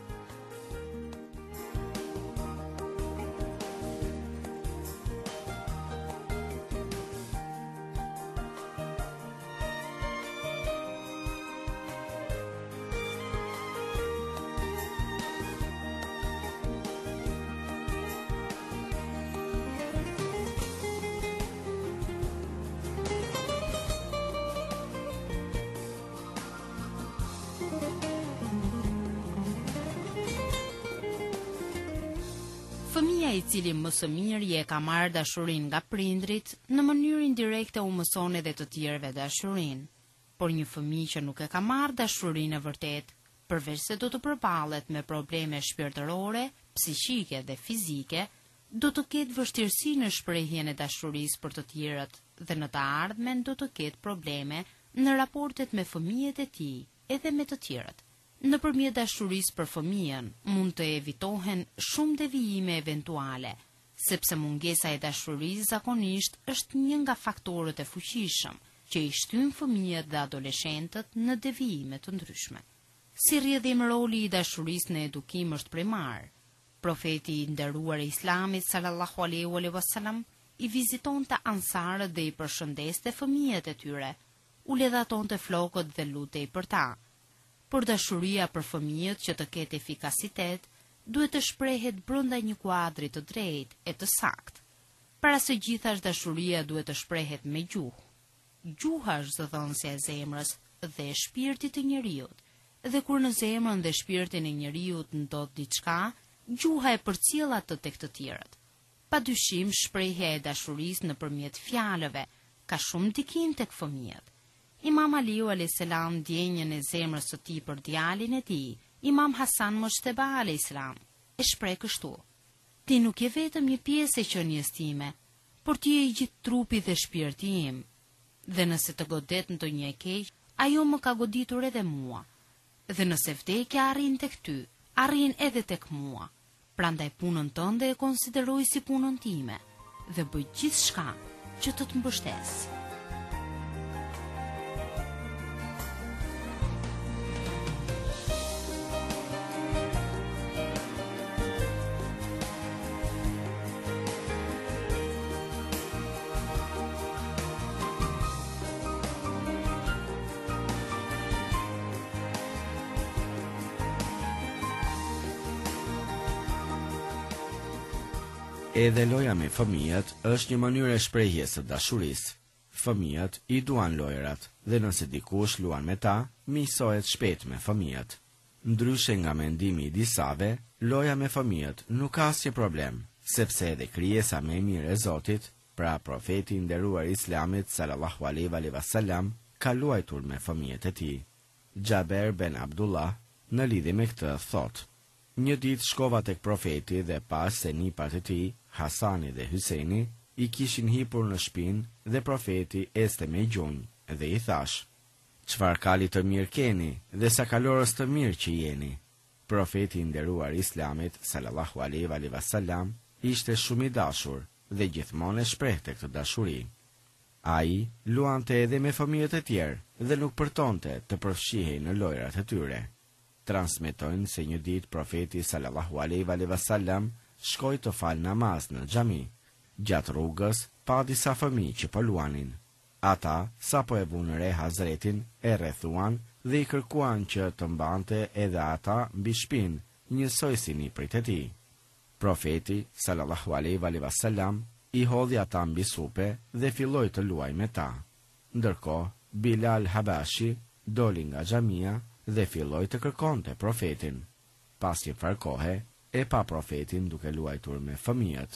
Fëmia i cili më së miri e ka marrë dashurinë nga prindrit, në mënyrë indirekte u mëson edhe të tjerëve dashurinë. Por një fëmijë që nuk e ka marrë dashurinë e vërtet, përveç se do të përballet me probleme shpirtërore, psiqike dhe fizike, do të ketë vështirësi në shprehjen e dashurisë për të tjerët dhe në të ardhmen do të ketë probleme në raportet me fëmijët e tij edhe me të tjerët. Nëpërmjet dashurisë për fëmijën mund të evitohen shumë devijime eventuale, sepse mungesa e dashurisë zakonisht është një nga faktorët e fuqishëm që i shtyn fëmijët dhe adoleshentët në devijime të ndryshme. Si rrjedhim roli i dashurisë në edukim është primar. Profeti i nderuar i Islamit sallallahu alaihi wasallam i vizitonte ansarët dhe i përshëndeste fëmijët e tyre, u ledhatonte flokët dhe lutej për ta. Por dashuria për fëmijët që të ketë efikasitet, duhet të shprehet brenda një kuadri të drejtë e të saktë. Para së gjithash dashuria duhet të shprehet me gjuhë. Gjuha është zëdhënësja e zemrës dhe e shpirtit të njeriut, dhe kur në zemrën dhe shpirtin e njeriut ndodh diçka, gjuha e përcjell atë tek të tjerët. Padyshim, shprehja e dashurisë nëpërmjet fjalëve ka shumë ndikim tek fëmijët. Imam Aliu a.s. ndjenjën e zemrës së tij për djalin e tij, Imam Hasan Mujtaba a.s. e shpreh kështu: Ti nuk je vetëm një pjesë e qenies time, por ti je i gjithë trupi dhe shpirti im. Dhe nëse të godet ndonjë e keq, ajo më ka goditur edhe mua. Dhe nëse vdekja arrin tek ty, arrin edhe tek mua. Prandaj punën tënde e konsideroj si punën time dhe bëj gjithçka që të mbështes. Edhe loja me fëmijët është një mënyrë e shprehjes së dashurisë. Fëmijët i duan lojrat dhe nëse dikush luan me ta, miqësohet shpejt me fëmijët. Ndryshe nga mendimi i disave, loja me fëmijët nuk ka asnjë problem, sepse edhe krijesa më e mirë e Zotit, pra profeti i nderuar i Islamit sallallahu alaihi wasallam, ka luajtur me fëmijët e tij. Xhaber ben Abdullah në lidhje me këtë thotë: Një ditë shkova tek profeti dhe pas se nipat e tij, Hasani dhe Hyseni, i kishin hipur në shpinë dhe profeti este me gjunjë dhe i thash: Çfarë kali të mirë keni dhe sa kalorës të mirë që jeni. Profeti i nderuar i Islamit sallallahu alaihi wasallam ishte shumë i dashur dhe gjithmonë e shprehte këtë dashuri. Ai luante edhe me fëmijët e tjerë dhe nuk përtonte të përfshihej në lojrat e tyre. Transmetojnë se një ditë profeti sallallahu alaihi wasallam shkoi të fal namaz në xhami. Gjatë rrugës pa disa fëmijë që po luanin. Ata, sapo e vunë re Hazretin, e rrethuan dhe i kërkuan që të mbante edhe ata mbi shpinë, njësoj si niprit e tij. Profeti sallallahu alaihi wasallam i hodhi ata mbi supe dhe filloi të luajë me ta. Ndërkohë, Bilal Habashi doli nga xhamia dhe filloi të kërkonte profetin. Pas një farë kohe, e pa profetin duke luajtur me fëmijët.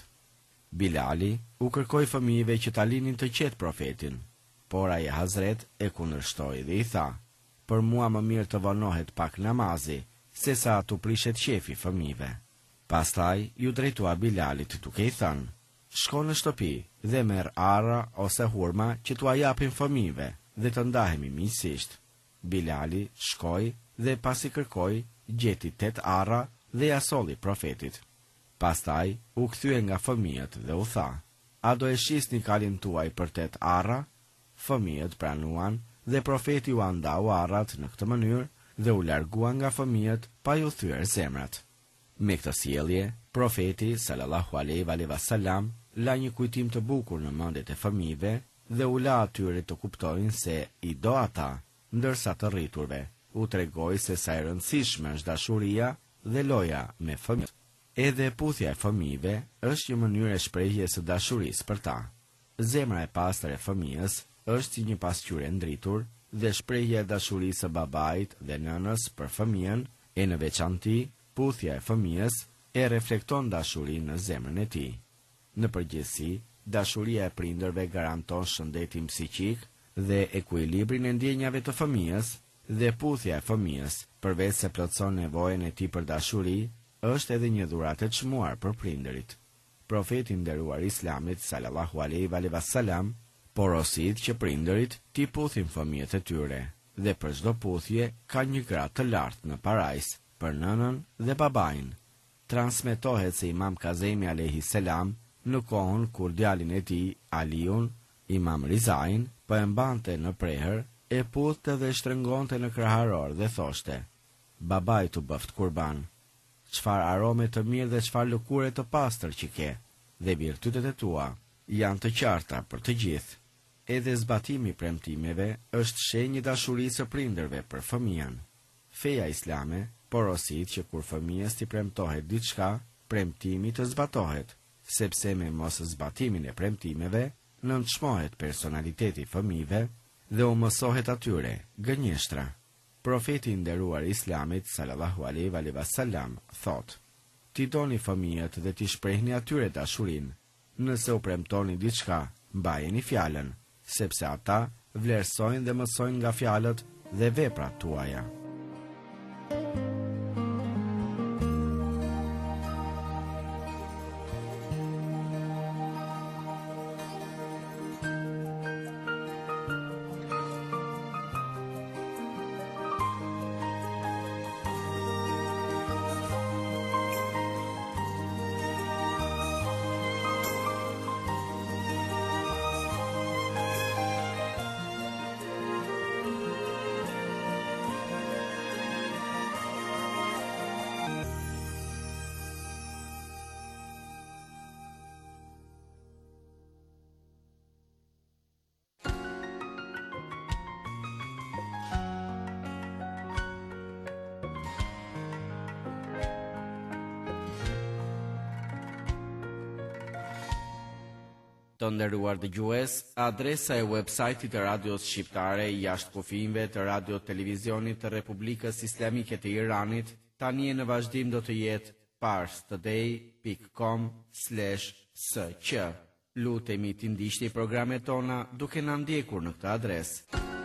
Bilali u kërkoi fëmijëve që ta linin të qetë profetin, por ai Hazret e kundërshtoi dhe i tha: Për mua më mirë të vonohet pak namazi, sesa t'u prishet qefi fëmijëve. Pastaj ju drejtua Bilalit duke i thënë: Shko në shtëpi dhe merr arra ose hurma që t'ua japin fëmijëve dhe të ndahemi miqësisht. Bilali shkoi dhe pasi kërkoi, gjeti 8 arra dhe ja solli profetit. Pastaj u kthye nga fëmijët dhe u tha: A do e shisni kalin tuaj për 8 arra? Fëmijët pranuan dhe profeti u andau arrat në këtë mënyrë dhe u largua nga fëmijët pa ju thyer zemrat. Me këtë sjellje, profeti sallallahu alaihi wasallam la një kujtim të bukur në mendjet e fëmijëve dhe u la atyre të kuptojnë se i do ata, ndërsa të rriturve u tregoi se sa e rëndësishme është dashuria dhe loja me fëmijët. Edhe puthja e fëmijëve është një mënyrë e shprehjes së dashurisë për ta. Zemra e pastër e fëmijës është si një pasqyrë ndritur dhe shprehja e dashurisë së babait dhe nënës për fëmijën, e në veçanti puthja e fëmijës e reflekton dashurinë në zemrën e tij. Në përgjithësi, dashuria e prindërve garanton shëndetin psiqik dhe ekuilibrin e ndjenjave të fëmijës, dhe puthja e fëmijës, përveç se plotson nevojën e tij për dashuri, është edhe një dhuratë e çmuar për prindërit. Profeti i nderuar i Islamit sallallahu alaihi wasallam porosit që prindërit t'i puthin fëmijët e tyre, dhe për çdo puthje ka një gradë të lartë në parajs për nënën dhe babain. Transmetohet se Imam Kazemi alayhi salam në kohën kur djalin e tij Aliun, Imam Rizain, po e mbante në prehër, e puthte dhe shtrëngonte në kraharor dhe thoshte: "Babai tu bëft kurban. Çfarë arome të mirë dhe çfarë lëkure të pastër që ke, dhe virtytet e tua janë të qarta për të gjithë." Edhe zbatimi i premtimeve është shenjë dashurisë së prindërve për fëmijën. Feja islame porosit që kur fëmijës t'i premtohet diçka, premtimi të zbatohet, sepse me mos zbatimin e premtimeve nënçmohet personaliteti i fëmijëve dhe u mësohet atyre gënjeshtra. Profeti i nderuar i Islamit sallallahu alaihi wasallam thot: "Ti doni fëmijët dhe ti shprehni atyre dashurinë. Nëse u premtoni diçka, mbajeni fjalën, sepse ata vlerësojnë dhe mësojnë nga fjalët dhe veprat tuaja." Të nderuar dëgjues, adresa e websajtit të radios shqiptare jashtë kufijve të radio televizionit të Republikës Islamike të Iranit tani në vazhdim do të jetë parstoday.com/sq. Lutemi të ndiqni programet tona duke na ndjekur në këtë adresë.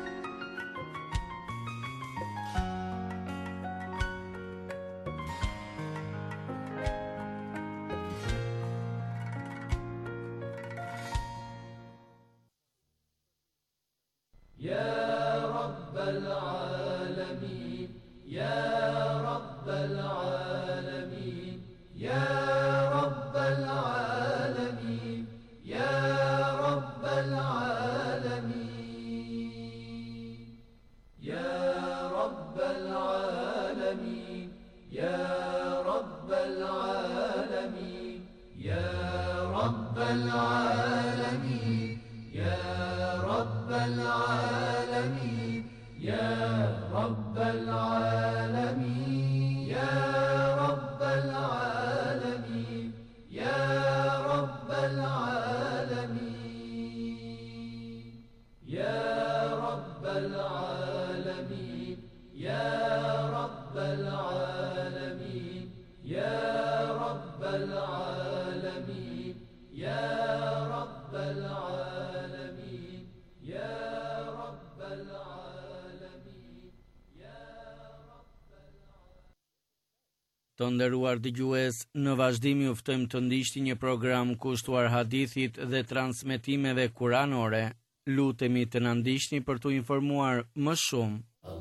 Të nderuar dëgjues, në vazhdim ju ftojmë të ndiqni një program kushtuar hadithit dhe transmetimeve kuranore. Lutemi të na ndiqni për t'u informuar më shumë.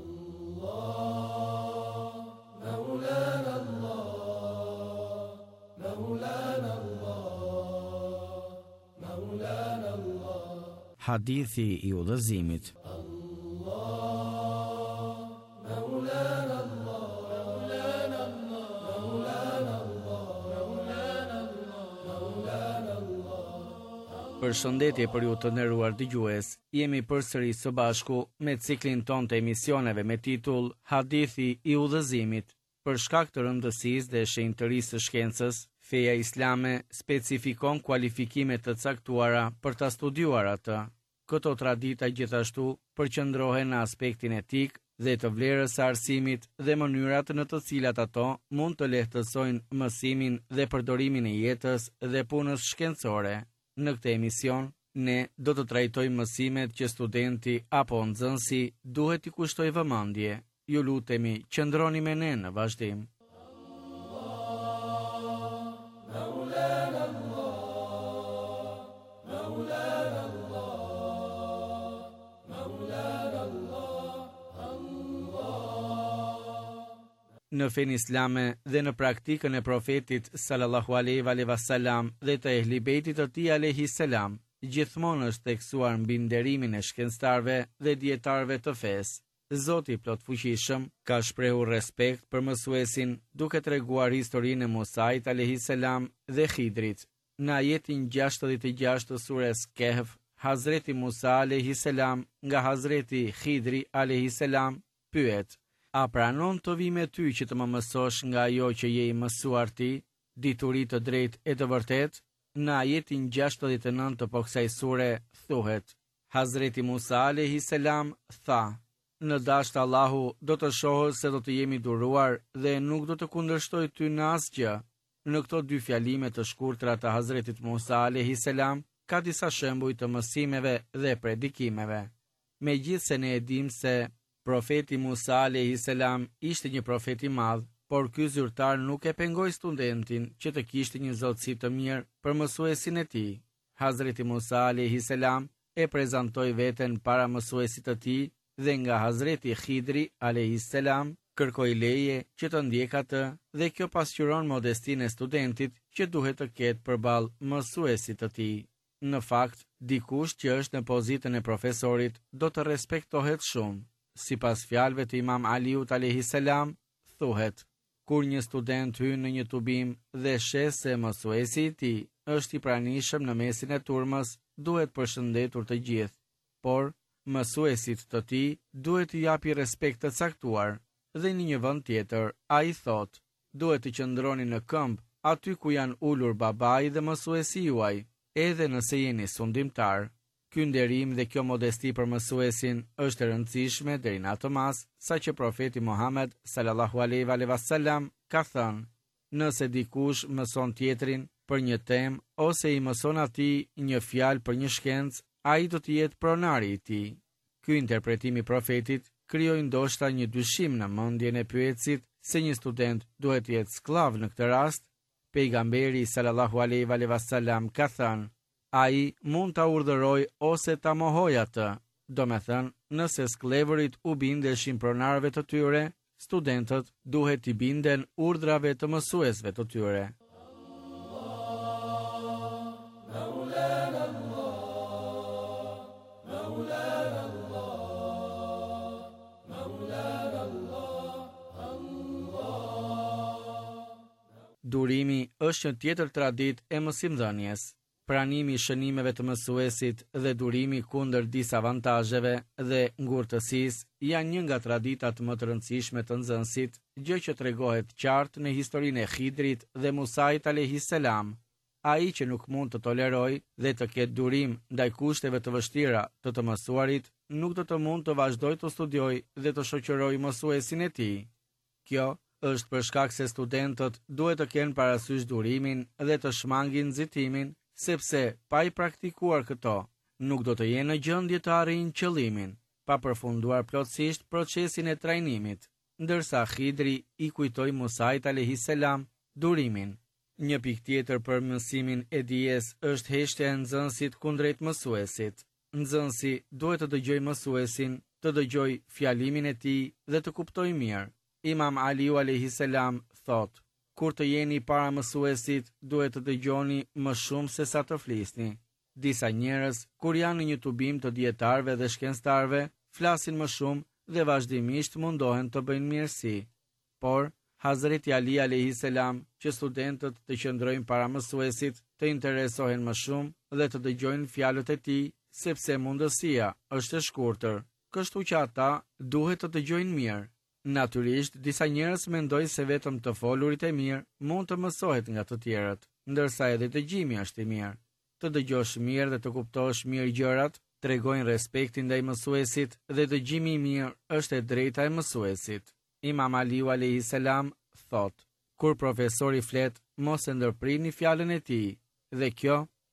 Hadithi i udhëzimit. Përshëndetje për ju të nderuar dëgjues. Jemi përsëri së bashku me ciklin ton të emisioneve me titull Hadithi i udhëzimit. Për shkak të rëndësisë dhe shenjtërisë së shkencës, feja islame specifikon kualifikime të caktuara për ta studiuar atë. Këto tradita gjithashtu përqendrohen në aspektin etik dhe të vlerës së arsimit dhe mënyrat në të cilat ato mund të lehtësojnë mësimin dhe përdorimin e jetës dhe punës shkencore. Në këtë emision, Ne do të trajtojmë mësimet që studenti apo nxënësi duhet t'i kushtoj vëmendje. Ju lutemi, qëndroni me ne në vazhdim. Në fen islame dhe në praktikën e profetit sallallahu alaihi wasallam dhe të ehlibejtit të tij alayhi salam, gjithmonë është theksuar mbi nderimin e shkencëtarëve dhe dietarëve të fesë. Zoti plot fuqishëm ka shprehur respekt për mësuesin duke treguar historinë e Musait alayhi salam dhe Khidrit. Në ajetin 66 të sures Kehf, Hazreti Musa alayhi salam nga Hazreti Khidri alayhi salam pyet: "A pranon të vi me ty që të më mësosh nga ajo që je i mësuar ti, dituri të drejtë e të vërtet?" Në ajetin 69 të po kësaj sure thuhet: Hazreti Musa alayhi salam tha: "Në dashur Allahu do të shohë se do të jemi duruar dhe nuk do të kundërshtoj ty në asgjë." Në këto dy fjalime të shkurtra të Hazretit Musa alayhi salam ka disa shembuj të mësimeve dhe predikimeve. Megjithse ne e dim se profeti Musa alayhi salam ishte një profet i madh, por ky zyrtar nuk e pengoi studentin që të kishte një zotësi të mirë për mësuesin e tij. Hazreti Musa alayhi salam e prezantoi veten para mësuesit të tij dhe nga Hazreti Khidri alayhi salam kërkoi leje që të ndjek atë, dhe kjo pasqyron modestinë e studentit që duhet të ketë përballë mësuesit të tij. Në fakt, dikush që është në pozitën e profesorit do të respektohet shumë. Sipas fjalëve të Imam Aliut alayhi salam, thuhet: "Kur një student hyn në një tubim dhe sheh se mësuesi i tij është i pranishëm në mesin e turmës, duhet përshëndetur të gjithë, por mësuesit të tij duhet i japi respekt të caktuar." Dhe në një vend tjetër, ai thot: "Duhet të qëndroni në këmbë aty ku janë ulur babai dhe mësuesi juaj, edhe nëse jeni sundimtar." Ky nderim dhe kjo modesti për mësuesin është e rëndësishme deri në atë mas sa që profeti Muhammed sallallahu alaihi wasallam ka thënë: "Nëse dikush mëson tjetrin për një temë ose i mëson atij një fjalë për një shkencë, ai do të jetë pronari i tij." Ky interpretim i profetit krijoi ndoshta një dyshim në mendjen e pyetësit se një student duhet të jetë sklav në këtë rast. Pejgamberi sallallahu alaihi wasallam ka thënë: "Ai mund ta urdhëroj ose ta mohoj atë." Do me thënë, nëse sklevërit u bindeshin pronarëve të tyre, studentët duhet t'i binden urdhrave të mësuesve të tyre. Durimi është një tjetër traditë e mësimdhënies. Pranimi i shënimeve të mësuesit dhe durimi kundër disa avantazheve dhe ngurtësisë janë një nga traditat më të rëndësishme të nxënësit, gjë që tregohet qartë në historinë e Khidrit dhe Musait alayhi salam. Ai që nuk mund të tolerojë dhe të ketë durim ndaj kushteve të vështira të mësuarit, nuk do të mund të vazhdojë të studiojë dhe të shoqërojë mësuesin e tij. Kjo është për shkak se studentët duhet të kenë parasysh durimin dhe të shmangin nxitimin, sepse pa i praktikuar këto, nuk do të jenë në gjendje të arrijnë qëllimin, pa përfunduar plotësisht procesin e trajnimit, ndërsa Khidri i kujtoi Musait alayhi salam durimin. Një pikë tjetër për mësimin e dijes është heshtja e nxënësit kundrejt mësuesit. Nxënësi duhet të dëgjojë mësuesin, të dëgjojë fjalimin e tij dhe të kuptojë mirë. Imam Aliu alayhi salam thot: "Kur të jeni para mësuesit, duhet të dëgjoni më shumë se sa të flisni." Disa njerëz, kur janë në një tubim të dietarëve dhe shkencëtarëve, flasin më shumë dhe vazhdimisht mundohen të bëjnë mirësi. Por Hazreti Ali alayhi salam, që studentët të qëndrojnë para mësuesit, të interesohen më shumë dhe të dëgjojnë fjalët e tij, sepse mundësia është e shkurtër, kështu që ata duhet të dëgjojnë mirë. Natyrisht, disa njerëz mendojnë se vetëm të folurit e mirë mund të mësohet nga të tjerët, ndërsa edhe dëgjimi është i mirë. Të dëgjosh mirë dhe të kuptosh mirë gjërat tregojnë respektin ndaj mësuesit dhe dëgjimi i mirë është e drejta e mësuesit. Imam Aliu alayhi salam thot: "Kur profesori flet, mos e ndërprini fjalën e tij." Dhe kjo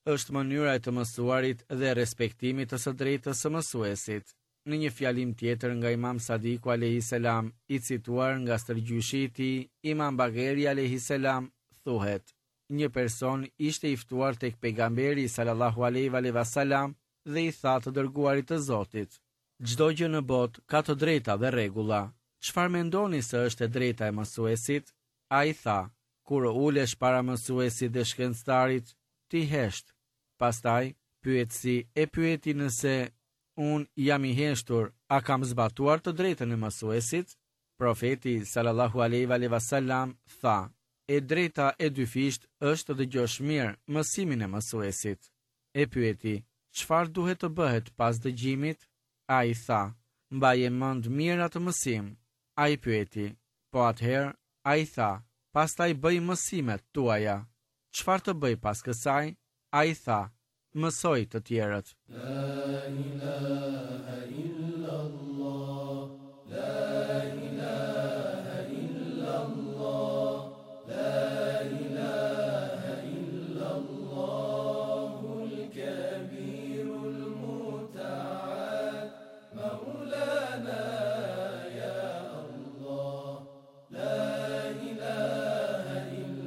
është mënyra e të mësuarit dhe respektimit të së drejtës së mësuesit. Në një fjalim tjetër nga Imam Sadiku a.s. i cituar nga stërgjyshi i tij, Imam Bagheri a.s. thuhet: një person ishte i ftuar tek pejgamberi sallallahu alaihi wasallam dhe i tha të dërguarit të Zotit: çdo gjë në botë ka të drejta dhe rregulla. Çfarë mendoni se është e drejta e mësuesit? Ai tha: kur ulesh para mësuesit dhe shkencëtarit, ti hesht. Pastaj pyetësi e pyeti nëse unë jam i heshtur, a kam zbatuar të drejtën e mësuesit? Profeti sallallahu alaihi wasallam tha: e drejta e dyfisht është të dëgjosh mirë mësimin e mësuesit. E pyeti: çfarë duhet të bëhet pas dëgjimit? Ai tha: mbaje mend mirë atë mësim. Ai pyeti: po atëherë? Ai tha: pastaj bëj mësimet tuaja. Çfarë të bëj pas kësaj? Ai tha: mësoj të tjerët. La ilaha illallah, la ilaha illallah, la ilaha illallahul kabirul muta'al, maulana ya Allah, la ilaha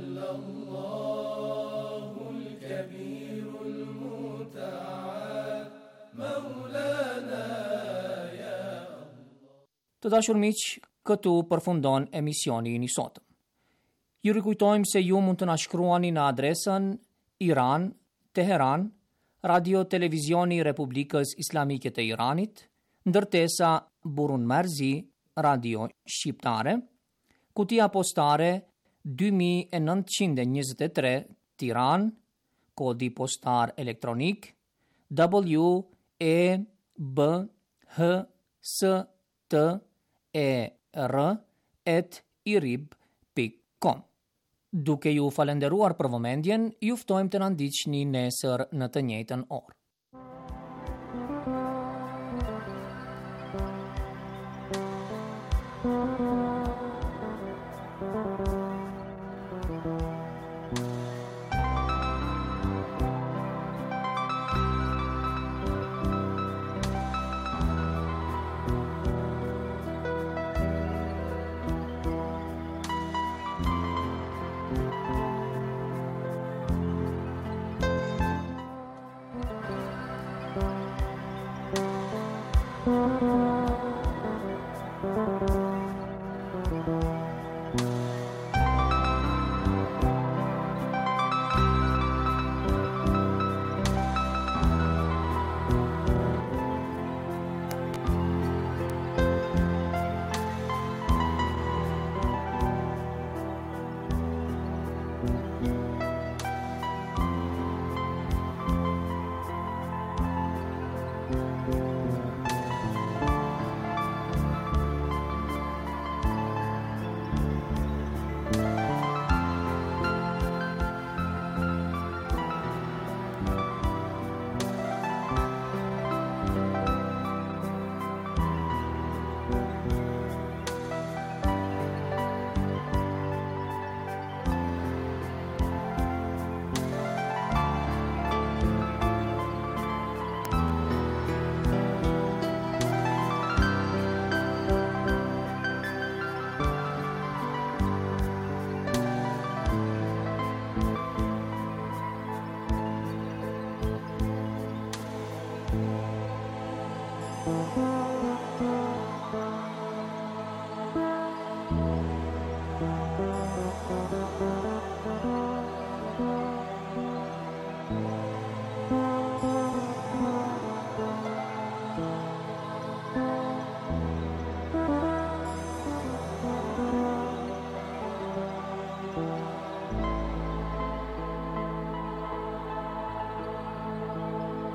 illallahul kabirul muta'al, maulana ya Allah. Të dashur miq, këtu përfundon emisioni i sotëm. Ju rikujtojmë se ju mund të na shkruani në adresën Iran, Teheran, Radio Televizioni i Republikës Islamike të Iranit, ndërtesa Burun Merzi, Radio Shqiptare, kutia postare 2923 Tiran, kodi postar elektronik WEBHSTER@irib.com. Duke ju falenderuar për vëmendjen, ju ftojmë të na ndiqni nesër në të njëjtën orë.